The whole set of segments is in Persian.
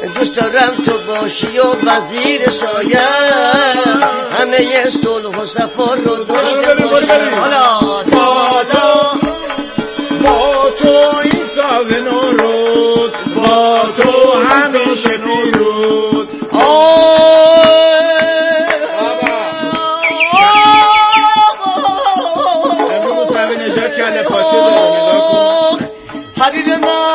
دوست دارم تو باشی و وزیر سایه همه صلح و صفا رو داشته باشم حالا دادا با تو این سال نورود با تو همیشه پیرود امروز سوی نجات کله پاچه داره نگاه کن حبیب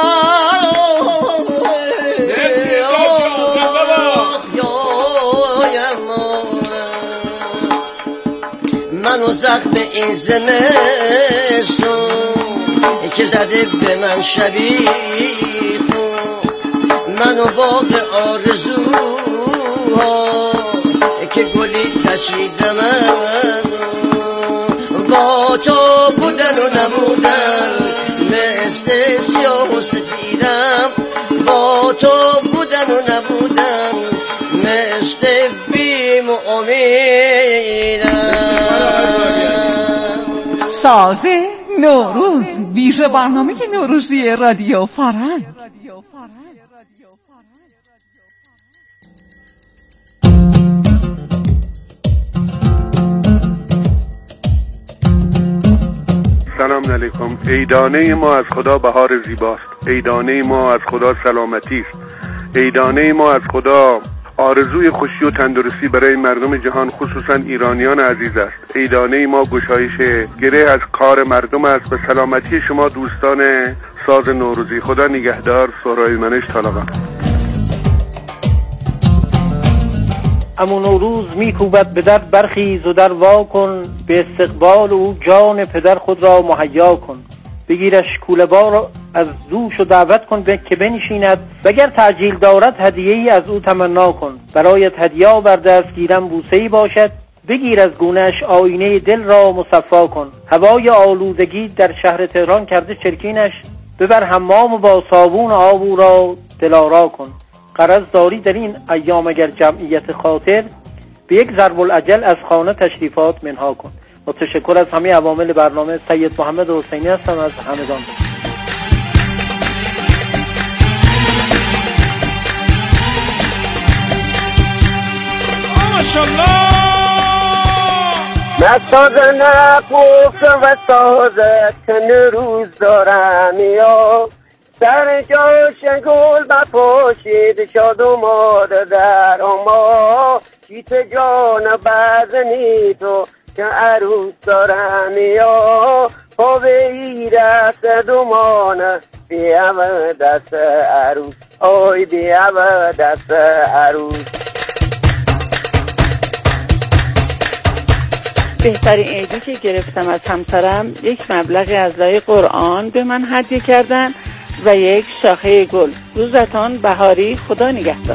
منو زخم این زمستون که زده به من شبیه منو باغ آرزوها که گلی کشیدم با تو بودن و نبودن مثل سیاه و سفیدم با تو بودن و نبودن مثل بیم و امیدم ساز نوروز ویژه برنامه نوروزی رادیو فرهنگ. سلام علیکم. عیدانه ما از خدا بهار زیباست، عیدانه ما از خدا سلامتی است، عیدانه ما از خدا آرزوی خوشی و تندرستی برای مردم جهان خصوصا ایرانیان عزیز است. عیدانه ما گشایش گره از کار مردم است. به سلامتی شما دوستان ساز نوروزی. خدا نگهدار. سهراب منش طالقان. اما نوروز میکوبد به در برخیز و در وا کن به استقبال او جان پدر خود را مهیا کن بگیرش کوله‌بار را از دوش و دعوت کن که بنشیند وگر تعجیل دارد هدیه‌ای از او تمنا کن برایت هدیه بر دست گیرم بوسه‌ای باشد بگیر از گونه‌اش آینه دل را مصفا کن هوای آلودگی در شهر تهران کرده چرکینش ببر حمام و با صابون آب او را دلارا کن غرض داری در این ایام اگر جمعیت خاطر به یک ضرب الاجل از خانه تشریفات منها کن. با تشکر از همه عوامل برنامه سید محمد حسینی هستم از همدان. ماشاءالله نساز نقوف و سازت نروز دارم یا سر جاش گل بپاشید شاد و ماد در ما چیت جان بزنی تو که عروس دارم یا پا به ایرست دومانه بیام دست عروس آی بیام دست عروس. بهترین عیدی که گرفتم از همسرم یک مبلغ از لای قرآن به من هدیه کردن و یک شاخه گل. روزتان بهاری. خدا نگهدار.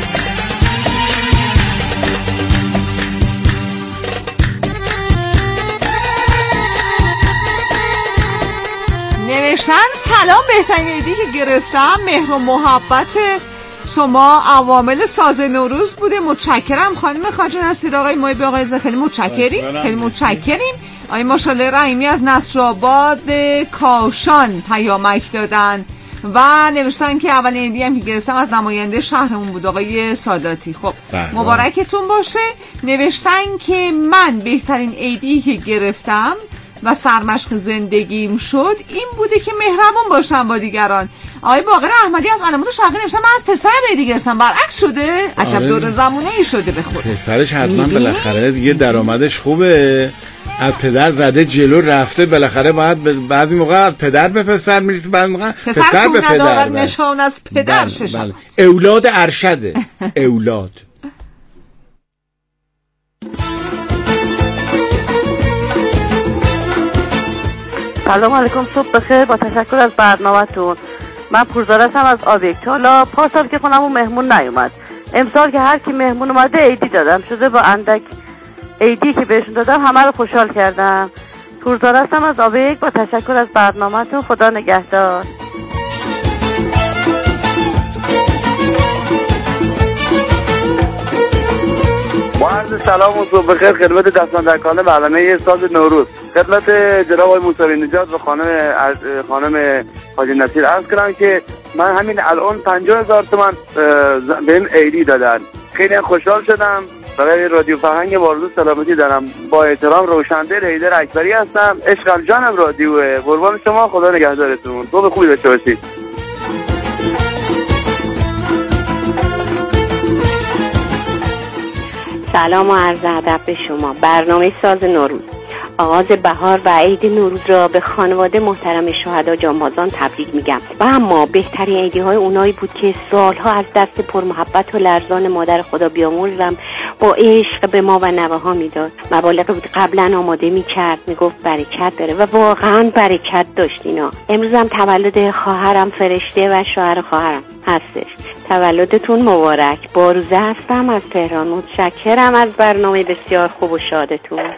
نوشتن سلام، بهترین عیدی که گرفتم مهر و محبت شما عوامل ساز نوروز بوده. متشکرم خانم خاجن هستید. آقای محب آقای خیلی متشکریم، خیلی متشکریم. آقای ماشاءالله رحیمی از نصرآباد کاشان پیامک دادن و نوشتن که اولین عیدی هم که گرفتم از نماینده شهرمون بود آقای ساداتی. خب مبارکتون باشه. نوشتن که من بهترین عیدی که گرفتم و سرمشق زندگیم شد این بوده که مهربان باشم با دیگران. آقای باقر احمدی از علموت شرقی نوشتن من از پسرم عیدی گرفتم. برعکس شده. عجب دور زمونه ای شده به خود. پسرش حتما بالاخره دیگه درآمدش خوبه، از پدر زده جلو رفته، بالاخره باید بعضی موقع از پدر به پسر میرسه، بعضی موقع پسر به پدر. نشان از پدر ششم. اولاد ارشده. اولاد. سلام علیکم، صبح بخیر. با تشکر از برنامه‌تون. من پورزار هستم از آبیکت. حالا پارسال که خونمون مهمون نیومد، امسال که هر کی مهمون اومده عیدی دادم شده. با اندک عیدی که بهشون دادم همه رو خوشحال کردم. پورزار هستم از آبیکت. با تشکر از برنامه‌تون. خدا نگهدار. با عرض سلام و صبح بخیر خدمت دستمندرکان برنامه ساز نوروز، خدمت جناب آقای موسوی نجات و خانم حاجی نصیر عرض کنم که من همین الان 50,000 تومان بهم عیدی دادن. خیلی خوشحال شدم. برای رادیو فرهنگ بارزو سلامتی دارم. با احترام روشندل حیدر اکبری هستم. عشق جانم رادیوه. قربان شما، خدا نگهدارتون. تو به خوبی داشته باشید. سلام و عرض ادب به شما. برنامه ساز نوروز، آغاز بهار و عید نوروز را به خانواده محترم شهدا جانبازان تبریک میگم. و اما بهترین عیدی های اونایی بود که سالها از دست پرمحبت و لرزان مادر خدا بیامرزم با عشق به ما و نوه ها میداد. مبالغ بود قبلا آماده میکرد، میگفت برکت داره و واقعا برکت داشت اینا. امروزم تولد خواهرم فرشته و شوهر خواهرم هستش. تولدتون مبارک. باروزه هستم از تهران. متشکرم از برنامه بسیار خوب و شادتون.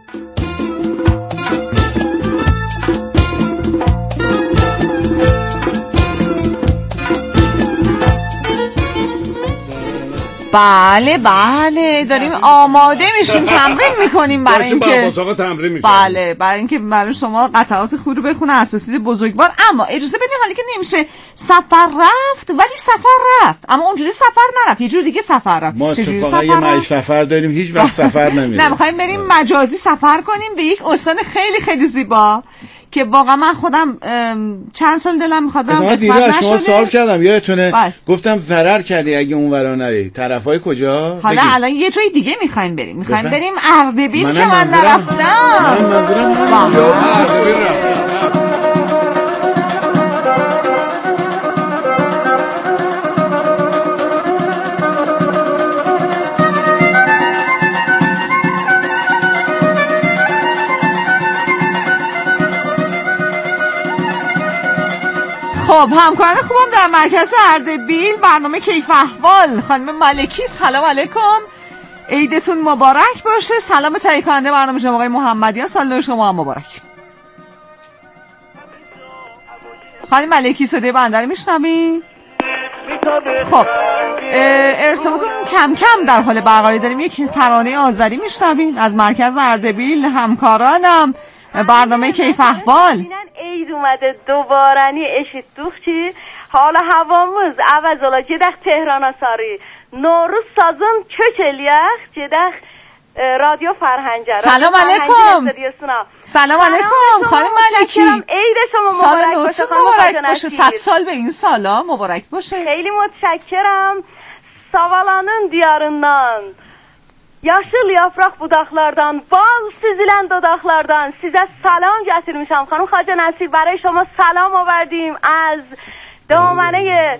بله بله، داریم آماده میشیم، تمرین میکنیم برای اینکه بله، برای اینکه برای شما قطعات خوب رو بخونه اساتید بزرگوار. اما اجازه بدید، حالا که نمیشه سفر رفت، ولی سفر رفت، اما اونجوری سفر نرفت، یه جور دیگه سفر رفت. ما اتفاقا یه مای سفر داریم، هیچ وقت سفر نمیریم. نه، میخوایم بریم مجازی سفر کنیم به یک استان خیلی خیلی زیبا که واقعا من خودم چند سال دلم میخواد برم، قسمت نشده. شما سوال کردم یادتونه، گفتم ضرر کردی اگه اون ورا نری. طرفای کجا؟ حالا الان یه جای دیگه میخوایم بریم، میخوایم بریم اردبیل که من نرفتم. من منظورم خب، همکاران خوبم در مرکز اردبیل برنامه کیف احوال. خانم ملکی، سلام علیکم، عیدتون مبارک باشه. سلام تهیه کننده برنامه جناب آقای محمدیان، سال نو شما هم مبارک. خانم ملکی، صدای بنده رو میشنوی؟ خب، ارسالتون کم کم در حال برقراری داریم. یک ترانه آذری میشنویم از مرکز اردبیل. همکارانم برنامه کیف احوال. عید اومده دوبارنی اشید دوخچی حالا هواموز عوضالا جدخ تهران ساری نوروز سازم چچلیخ جدخ رادیو فرهنگ. سلام علیکم. سلام علیکم خانم ملکی، عید شما مبارک باشه. 100 سال به این سالا مبارک باشه. خیلی متشکرم. Savalanın diyarından, yaşıl yaprak budaklardan, bal süzülen dodaklardan size salam getirmişim. Hanım Xacə Nəsir, برای شما سلام آوردیم از دامنه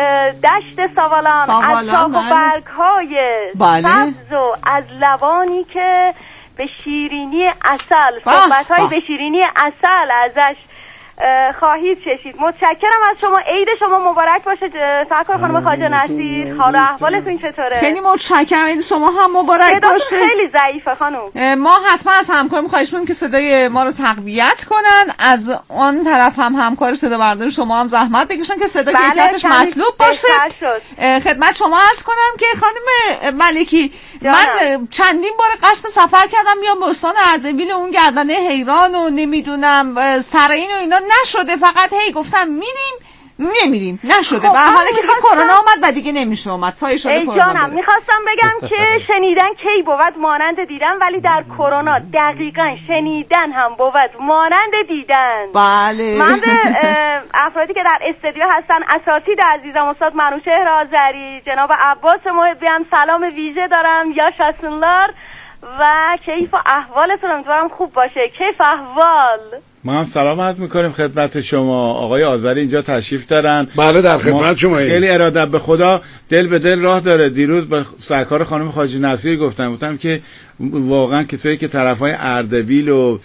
دشت سوالان، از شاخ و برگ‌های سبز و از لبانی که به شیرینی عسل، صحبت‌های به شیرینی عسل ازش خواهید چشید. متشکرم از شما. عید شما مبارک باشه سرکار خانم خواجه نصیر. حالا احوالتون چطوره؟ خیلی متشکرم. عید شما هم مبارک باشه. خیلی ضعیفه خانم. ما حتما از همکارم خواهش می‌کنیم که صدای ما رو تقویت کنن. از آن طرف هم همکار صدا برداری شما هم زحمت بکشن که صدا کیفیتش مطلوب باشه. خدمت شما عرض کنم که خانم ملکی، من چندین بار قصد سفر کردم بیام به استان اردبیل، اون گردنه حیران و نمیدونم سرین و اینا نشده، فقط هی گفتم نمیریم نشده. به حالی که دیگه کرونا اومد و دیگه نمیشه اومد تا شده کرونا. جانم میخواستم بگم که شنیدن کی بود مانند دیدن، ولی در کرونا دقیقاً شنیدن هم بود مانند دیدن. بله. من به افرادی که در استودیو هستن، اساتید عزیزم، استاد منوچهر آذری، جناب عباس محبی هم سلام ویژه دارم. یا شاسونلار و کیف و احوالتون امیدوارم خوب باشه. کیف احوال. ما هم سلام عرض میکنیم خدمت شما. آقای آذری اینجا تشریف دارن. بله در خدمت شما. خیلی اراده به خدا دل به دل راه داره. دیروز به سرکار خانم خواجه نصیر گفتم که واقعا کسایی که طرفای اردبیل و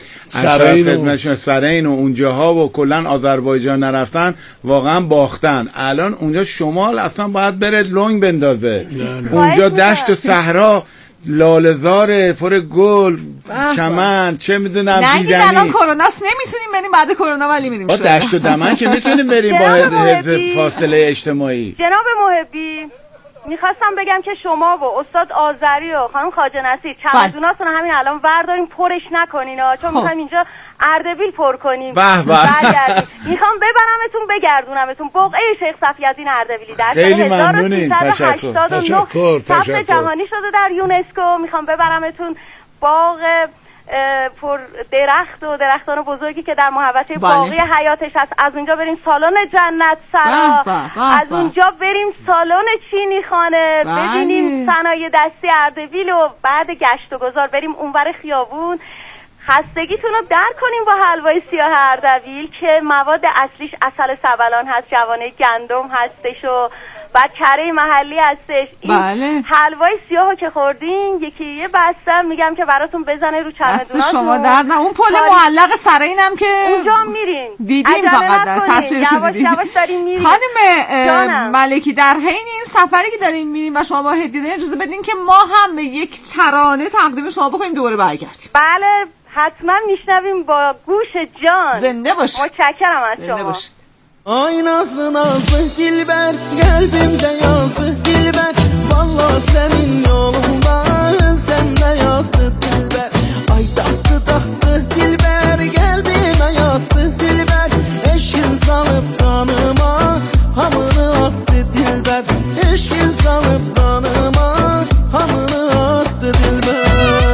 سرین و اونجاها و کلا آذربایجان نرفتن واقعا باختن. الان اونجا شمال اصلا باید بره لنگ بندازه. اونجا دشت و صحرا لاله‌زار پر گل چمن چه میدونم دیدنی. نه الان کروناست نمیتونیم بریم، بعد کرونا ولی میریم. با دشت و دمن که میتونیم بریم با حفظ فاصله اجتماعی. جناب محبی میخواستم بگم که شما و استاد آذری و خانم خواجه نصیر چمدوناتون همین الان وردارین پرش نکنین چون میخوایم اینجا اردبیل پر کنیم. میخوام ببرمتون بگردونمتون بقعه شیخ صفی‌الدین اردبیلی در سال 1389 ثبت جهانی شده در یونسکو. میخوام ببرمتون باغ پر درخت و درختان بزرگی که در محوطه باقی حیاتش هست. از اونجا بریم سالن جنت سرا، از اونجا بریم سالن چینی خانه، ببینیم صنایع دستی اردبیل و بعد گشت و گذار بریم اونور خیابون. خستگیتون رو در کنیم با حلوای سیاه اردبیل که مواد اصلیش عسل سبلان هست، جوانه گندم هستش و بعد کره محلی هستش. این حلوای سیاهو که خوردین یکی یه بستم میگم که براتون بزنه رو چمدوناتون. شما در نه اون پل معلق سرینم که اونجا میریم دیدیم، فقط تصویرشو دیدیم. خانم ملکی در حین این سفری که داریم میریم و شما هدیه اجازه بدین که ما هم به یک ترانه تقدیم شما بکنیم دوباره برگردیم. بله حتما میشنویم با گوش جان. زنده باشید. متشکرم از شما. زنده باشید. Ay nazlı nazlı dilber, kalbimde yazdı dilber. Vallahi senin yolundan sen de yazdı dilber. Ay tahtı tahtı dilber, kalbime yattı dilber. Eşkin salıp canıma hamını attı dilber. Eşkin salıp canıma hamını attı dilber.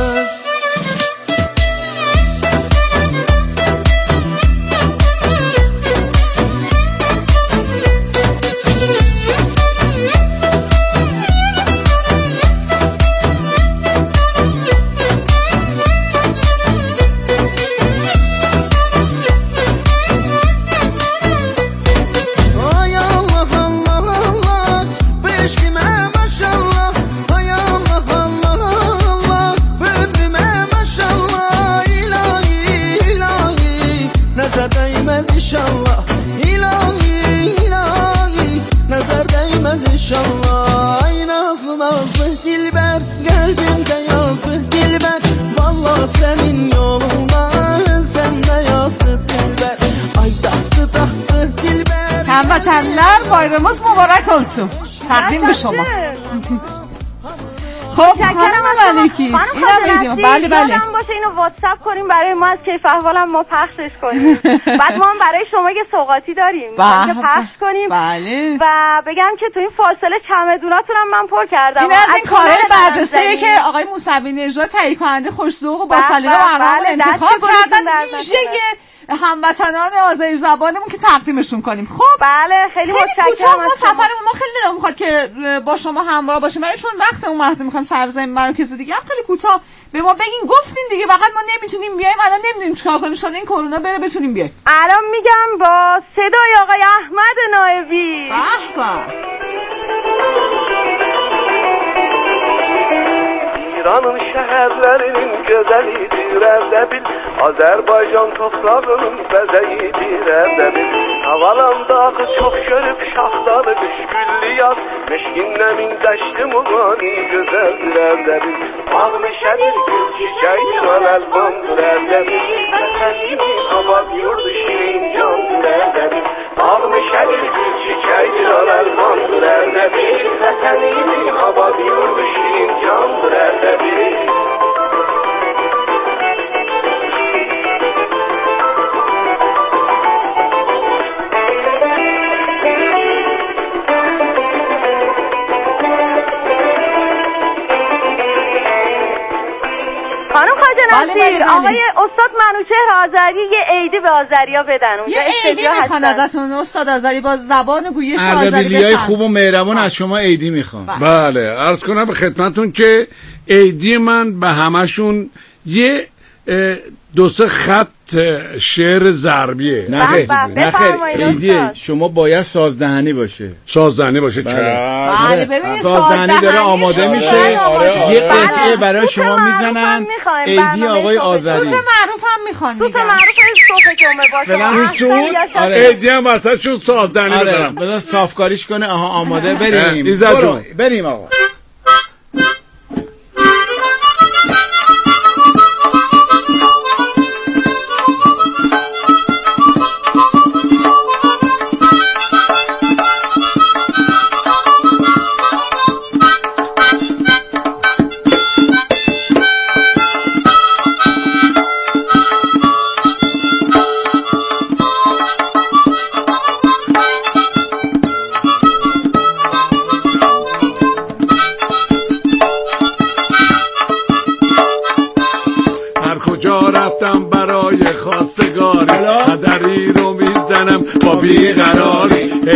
هموطنlar bayramımız mübarek olsun. تقدیم به شما. خب خانم ملکی اینم میدیم. بله یادم باشه اینو واتساپ کنیم برای ما از کیف احوالم ما پخشش کنیم. بعد ما هم برای شما یه سوغاتی داریم که پخش کنیم. بله. و بگم که تو این فاصله چمدوناتون هم من پر کردم. این از این کارهای بررسیه که آقای موسوی نژاد تهیه کننده خوش‌ذوق و با سلیقه برنامه انتخاب کردن ویژه هموطنان آذری زبانمون که تقدیمشون کنیم. خب بله خیلی متشکرم. ما سفرمون ما خیلی دلمون میخواد که با شما همراه باشیم ولی چون وقتمون محدود میخوایم سرزمین مراکز دیگه هم خیلی کوتاه به ما بگین. گفتین دیگه فقط ما نمیتونیم بیایم، الان نمیدونیم چیکار کنیم، شاید این کرونا بره بتونیم بیایم. الان میگم با صدای آقای احمد نایبی. İran'ın şehirlerinin gözelidir Erdebil. Azerbaycan toprağının bezeyidir Erdebil. Havalandağı çok görüp şahdalı düşgüllü yaz. Meşkinlemin deşti mugani güzeldir Erdebil. Ağ meşedir gül çiçeği alelmandır Erdebil. Vataninin abad yurdu şirin candır Erdebil. Ağ meşedir gül çiçeği alelmandır Erdebil. Vataninin abad yurdu şirin candır Erdebil. خانم خواجه نصیر آقای استاد منوچهر آذری یه عیدی به آذریا بدن. یه عیدی میخوان ازتون استاد آذری با زبان گویش آذری اردبیلیای خوب و مهربون از شما عیدی میخوام. بله عرض کنم به خدمتتون که عیدی من به همشون یه دو سه خط شعر ضربیه. نه خیر عیدی شما باید سازدهنی باشه. سازدهنی باشه چرا؟ بله ببینید سازدهنی داره آماده میشه. یه قطعه برای شما میزنن عیدی آقای آذری. سوت معروف هم میخوان میگن. سوت معروف صبح جمعه باشه. آره عیدی هم واسهشون سازدهنی بزنم. بذار صافکاریش کنه. آها آماده بریم. بریم آقا.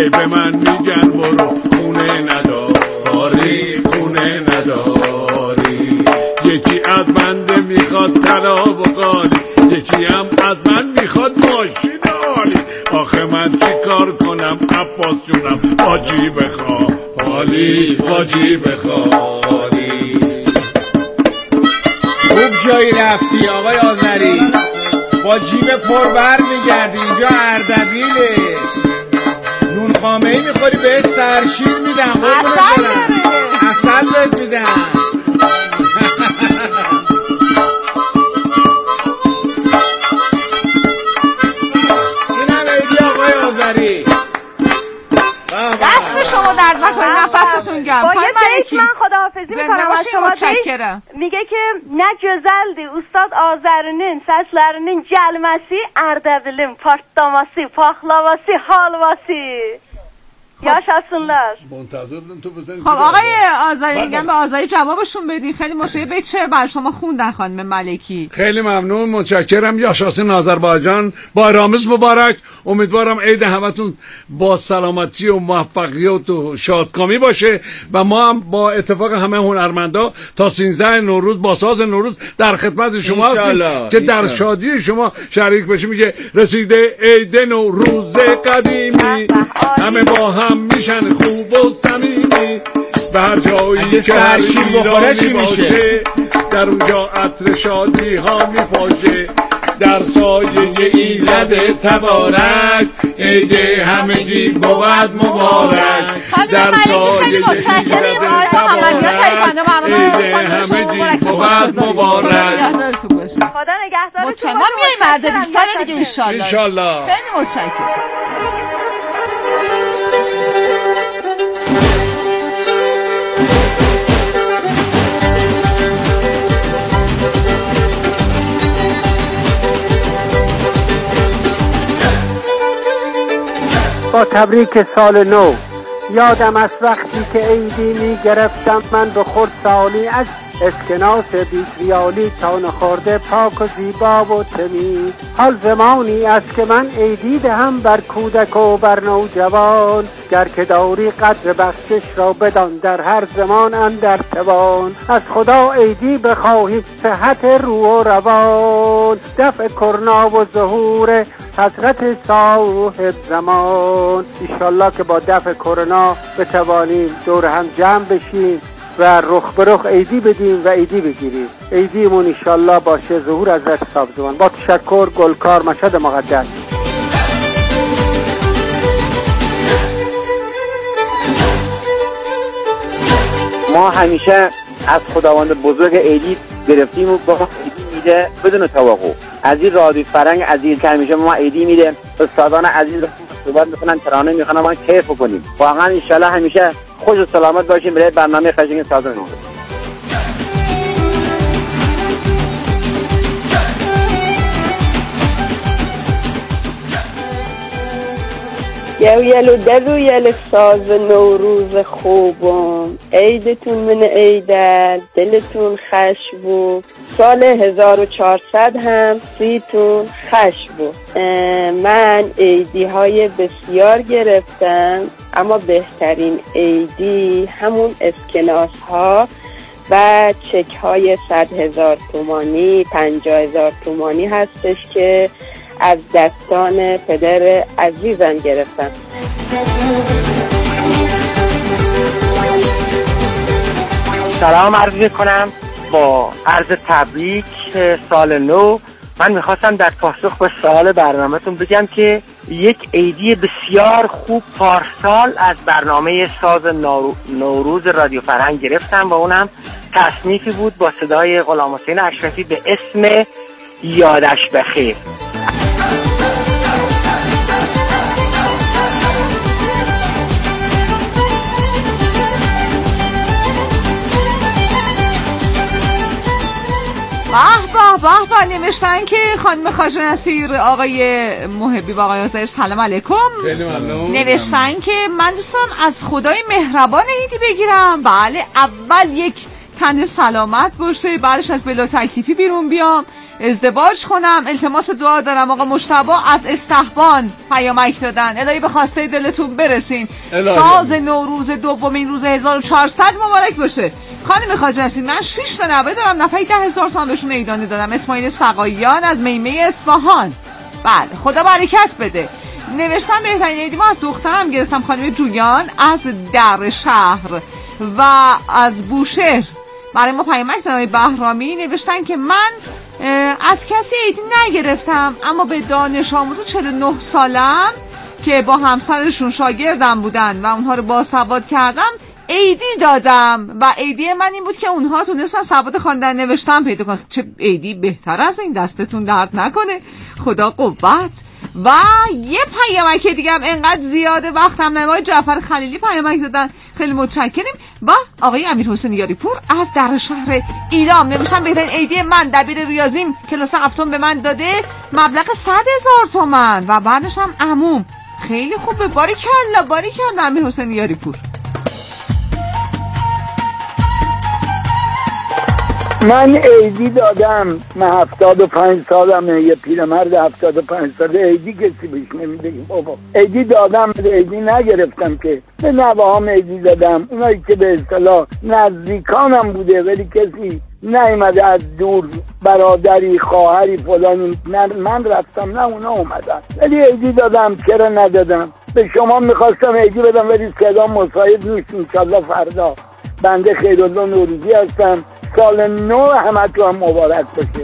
به من میگن برو خونه نداری، خونه نداری. یکی از بنده میخواد طلا و قالی، یکی هم از من میخواد ماشین عالی. آخه من چی کار کنم عباس جونم، باجی بخوالی، باجی بخوالی. خوب جایی رفتی آقای آذری، با جیب پربر میگردی. اینجا اردبیله، نون خامه‌ای میخوری بهش سرشیر میدم، اصل بهت میدم. اینم ایدی آقای آذری، دست شما درد نکنه، نفستون گرم. با یه بیت من خداحافظی میکنم از شما. متشکرم. میگه که نه güzeldi ustad Azərinin səslərinin gəlməsi Ərdəbilin partlaması, paxlavası, halvası. yaşasınlar. منتظر بودم تو بزنی. خب آقای آذری میگم به آذری جوابشون بدین. خیلی مشکل به چه بر شما خوندن خانم ملکی. خیلی ممنون، متشکرم. یاشاسین آذربایجان، بایرامز مبارک. امیدوارم عید همتون با سلامتی و موفقیت و شادکامی باشه و ما هم با اتفاق همه هنرمندا تا 13 نوروز با ساز نوروز در خدمت شما هستیم که در شادی شما شریک بشیم. میگه رسیده عید نوروز قدیمی، همه با هم میشن خوب و صمیمی، به هر جایی که هر ایرانی باشه در اونجا عطر شادی ها میپاشه. در سایه ایلد تبارک عید همگی بود مبارک. در سایه ایلد تبارک عید همگی بود مبارک. خدا نگهدارتون. ما میاییم اردبیل سال دیگه انشالله. خیلی متشکرم. با تبریک سال نو. یادم از وقتی که عیدی می گرفتم من به خود سالی از اسکناس بیتریالی تا نخورده پاک و زیبا و تمیز. حال زمانی است که من عیدی دهم بر کودک و بر نوجوان، گر که داری قدر بخشش را بدان در هر زمان اندر توان. از خدا عیدی بخواهی صحت روح و روان، دفع کرونا و ظهور حضرت صاحب زمان. انشالله که با دفع کرونا بتوانیم دور هم جمع بشیم و رخ به رخ عیدی بدیم و عیدی بگیریم. عیدیمون انشالله باشه ظهور حضرت صاحب زمان. با تشکر. گلکار، مشهد مقدس. ما همیشه از خداوند بزرگ عیدی گرفتیم و با عیدی میده بدون توقع. از این رادیو فرنگ عزیز که همیشه ما عیدی میده، استادان عزیز صحبت میکنن، ترانه میخونن، ما کیف کنیم. واقعا ان شاء الله همیشه خوش و سلامت باشیم برای برنامه خشنگ ساز نوروز. یل و دل ساز نوروز خوبم، عیدتون من عیدل، دلتون خش بود، سال 1400 هم سیتون خش بود. من عیدی های بسیار گرفتم، اما بهترین عیدی همون اسکناس ها و چک های 100,000 تومانی 50,000 تومانی هستش که از دستان پدر عزیزم گرفتم. سلام عرض میکنم با عرض تبریک سال نو. من میخواستم در پاسخ به سوال برنامه‌تون بگم که یک عیدی بسیار خوب پارسال از برنامه ساز نوروز رادیو فرهنگ گرفتم و اونم تصنیفی بود با صدای غلام حسین اشرفی به اسم یادش بخیر. به نوشتن که خانم خواجه نصیر، آقای محبی و آقای آذری سلام علیکم. خیلی ممنون. نوشتن که من دوست دارم از خدای مهربان عیدی بگیرم. بله، اول یک تن سلامت باشه، بعدش از بلا تکلیفی بیرون بیام، ازدواج کنم. التماس دعا دارم آقا مجتبی از استحبان پیامک دادن. الهی به خواسته دلتون برسین. ساز نوروز دومین روز 1400 مبارک باشه. خانم خواجه نصیر، من 6 تا نوه دارم، نفعی 10,000 تومان بهشون ایدانی دادم. اسماعیل سقاییان از میمه اصفهان. بله خدا برکت بده. نوشتم بهترین عیدی ما از دخترم گرفتم، خانم جویان از در شهر و از بوشهر. برای ما پیامک دادن بهرامی نوشتن که من از کسی عیدی نگرفتم، اما به دانش آموز 49 سالم که با همسرشون شاگردم بودن و اونها رو باسواد کردم عیدی دادم و عیدی من این بود که اونها تونستن سواد خواندن نوشتن پیدا کنن. چه عیدی بهتر از این، دستتون درد نکنه، خدا قوت. و یه پیامک دیگه هم انقدر زیاده وقتم نمای جعفر خلیلی پیامک دادن، خیلی متشکریم. و آقای امیرحسین یاریپور از در شهر ایلام نوشتن بهترین عیدی من دبیر ریاضیم کلاس هفتم به من داده مبلغ 100,000 تومان و بعدش هم عموم. خیلی خوبه، باریکلا باریکلا امیرحسین یاریپور. من عیدی دادم، من 75 سالمه، یه پیرمرد 75 ساله عیدی کسی بهش نمیده بابا. عیدی دادم، عیدی نگرفتم که به نوه‌هام عیدی دادم، اونایی که به اصطلاح نزدیکانم بوده ولی کسی نیومده از دور، برادری خواهری فلانی، من رفتم نه اونا اومدن، ولی عیدی دادم. چرا ندادم؟ به شما میخواستم عیدی بدم ولی صدا مساعد نیست. انشالله فردا. بنده خیرالله نوروزی هستم. سال نو همه تو هم مبارک باشه.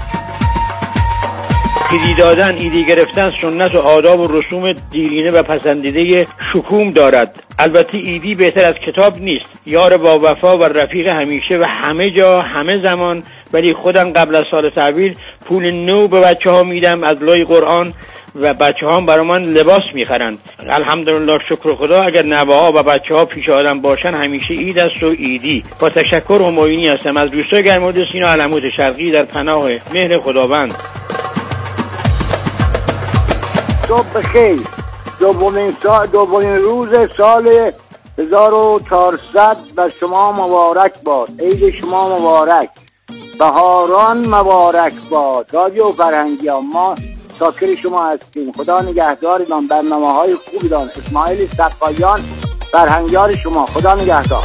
عیدی دادن، عیدی گرفتن سنت و آداب و رسوم دیرینه و پسندیده شکوم دارد. البته عیدی بهتر از کتاب نیست، یار با وفا و رفیق همیشه و همه جا همه زمان. ولی خودم قبل از سال تحویل پول نو به بچه ها میدم از لای قرآن و بچه ها برای من لباس میخرند. الحمدلله شکر خدا. اگر نوه ها و بچه ها پیش آدم باشن همیشه عید است و عیدی. با تشکر همایونی هستم از روستای گرماد سینا علموت شرقی در پناه مهر خداوند. صبح بخیر. دومین روز سال 1400 و شما مبارک باد. عید شما مبارک، بهاران مبارک باد. رادیو فرهنگی ها ما شاکر شما هستیم. خدا نگهدارتان، برنامه‌های خوبی دان. اسماعیل سقاییان فرهنگیار شما. خدا نگهدار.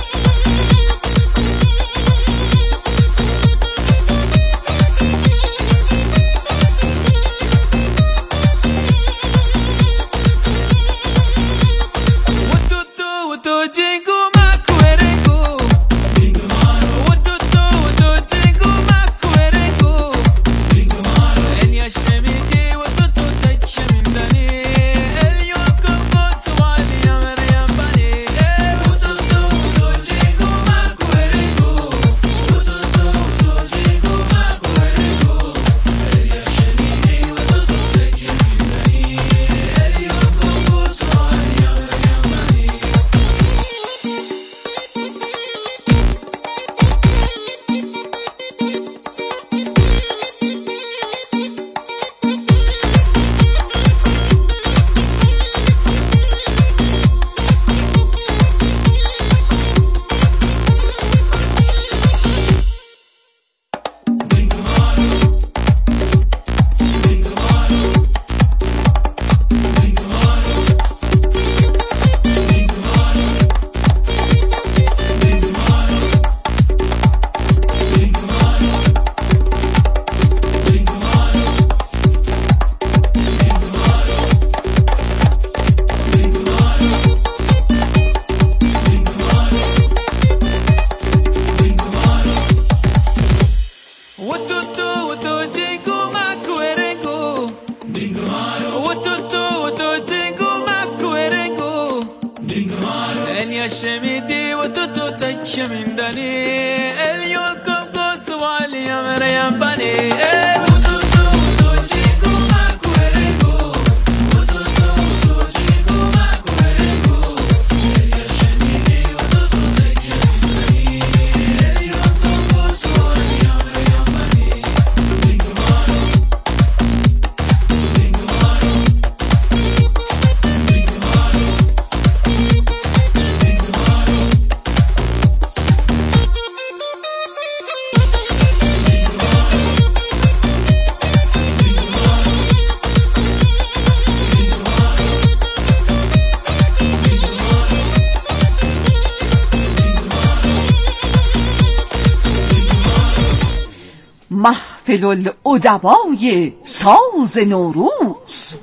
محفل الادبای ساز نوروز.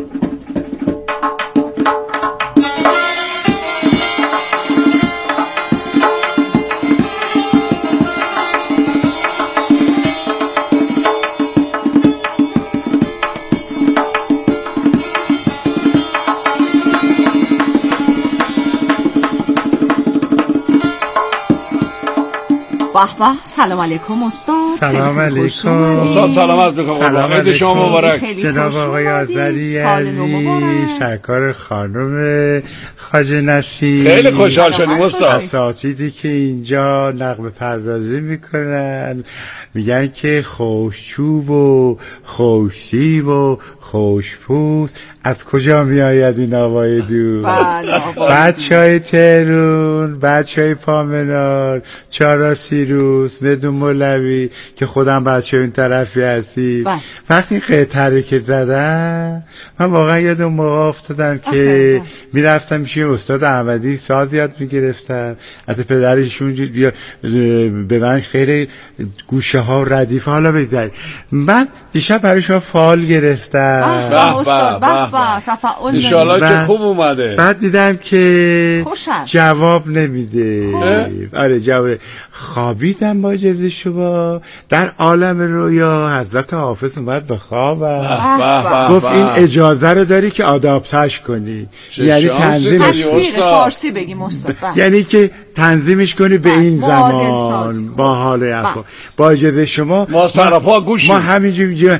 به به. سلام علیکم استاد. سلام علیکم استاد. سلام عرض می‌کنم. عید شما مبارک. جناب آقای آذری عزیز، سرکار خانم خواجه نصیر، خیلی خوشحال شدیم استاد. اساتیدی که اینجا نغمه پردازی میکنن میگن که خوشچوب و خوش‌سیب و خوشپوست از کجا می آید این آوای دور؟ بچهای تهرون، بچهای پامنار، چارا سیروس، مدون مولوی که خودم بچه این طرفی هستی، وقتی قطعه که زدن من واقعا یادم موقع افتادم که میرفتم میشه استاد احمدی ساز یاد میگرفتم. حتی پدرشون به من خیلی گوشه ها و ردیفه حالا بگذاریم. من دیشب برای شما فال گرفتم. انشالله که خوب اومده. بعد دیدم که جواب نمیده. آره جواب. خوابیدم با اجازه شما در عالم رویا حضرت حافظ اومد به خوابم، گفت این اجازه رو داری که آداپتش کنی، یعنی تنظیمش فارسی بگیم استاد، یعنی که تنظیمش کنی به این زمان با حال افا. با اجازه شما ما سراپا گوشیم، ما همینجوری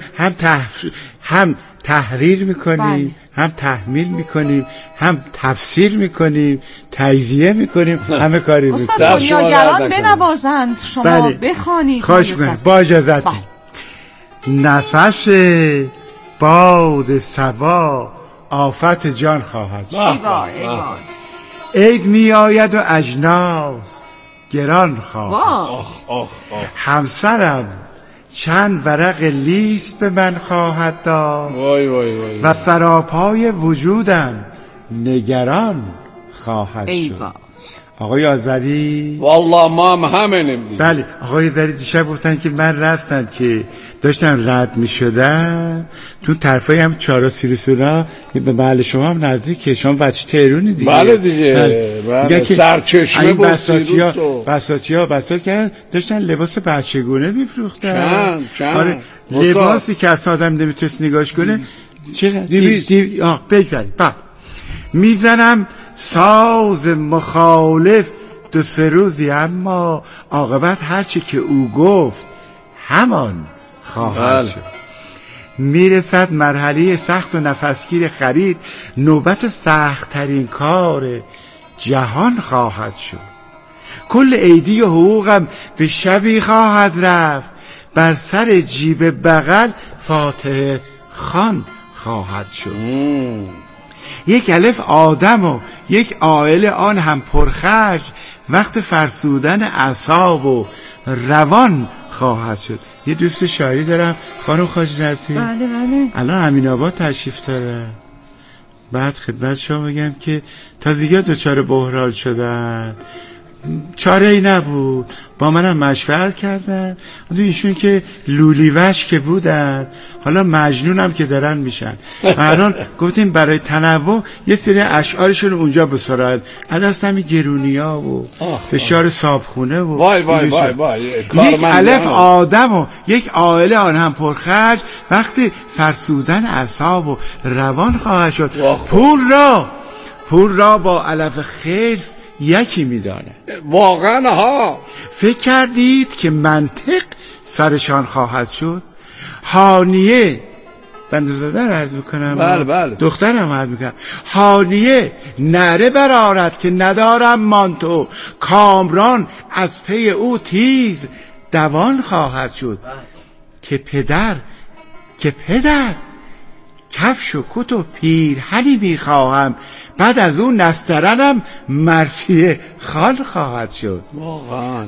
هم تحریر میکنیم، هم تحمیل میکنیم، هم تفسیر میکنیم، تجزیه میکنیم، همه کاری میکنیم. استاد دنیاگران بنوازند، شما بخوانید. خواهش میکنم با اجازتون. نفس باد صبا آفت جان خواهد شد. عید می آید و اجناس گران خواهد. همسرم چند ورق لیست به من خواهد داد و سراپای وجودم نگران خواهد شد. آقای آذری والله ما هم همینیم. بله آقای آذری دیشب گفتن که من رفتم که داشتم رد می شدم تو طرفای هم چارا سیرسونا به محل شما هم نزدیکه، شما بچه تهرونی دیگه. بله دیگه. بله. سرچشمه بود بساطی ها که داشتن لباس بچگونه میفروختن. آره لباسی که از آدم نمیتونست نگاش کنه. چقدر بگذاریم میزنم ساز مخالف 2-3 روزی، اما عاقبت هرچی که او گفت همان خواهد شد. میرسد مرحله سخت و نفسگیر خرید، نوبت سخت ترین کار جهان خواهد شد. کل عیدی و حقوقم به شبی خواهد رفت، بر سر جیب بغل فاتحه خان خواهد شد. یک الف آدم و یک عائله آن هم پرخرج، وقت فرسودن اعصاب و روان خواهد شد. یه دوست شاعری دارم خانم خواجه نصیر، بله الان امین آباد تشریف داره. بعد خدمت شما بگم که تازگی دچار بحران شدن، چاره ای نبود، با منم مشورت کردن، ایشون که لولیوش که بودن حالا مجنونم که دارن میشن. الان گفتیم برای تنوع یه سری اشعارشون اونجا بسرد، از همین گرونیا و فشار صابخونه و یک الف آدم و یک عائله آن هم پرخرج، وقتی فرسودن اعصاب و روان خواهد شد. پول را با الف خرس یکی میدانه. واقعا ها. فکر کردید که منطق سرشان خواهد شد؟ هانیه بنده زاده رو عرض میکنم، بله دخترم عرض میکنم، هانیه نره برارد که ندارم مانتو، کامران از پی او تیز دوان خواهد شد. که پدر کفش و کت و پیرهنی میخواهم، بعد از اون نسترنم مرثیه خال خواهد شد. واقعا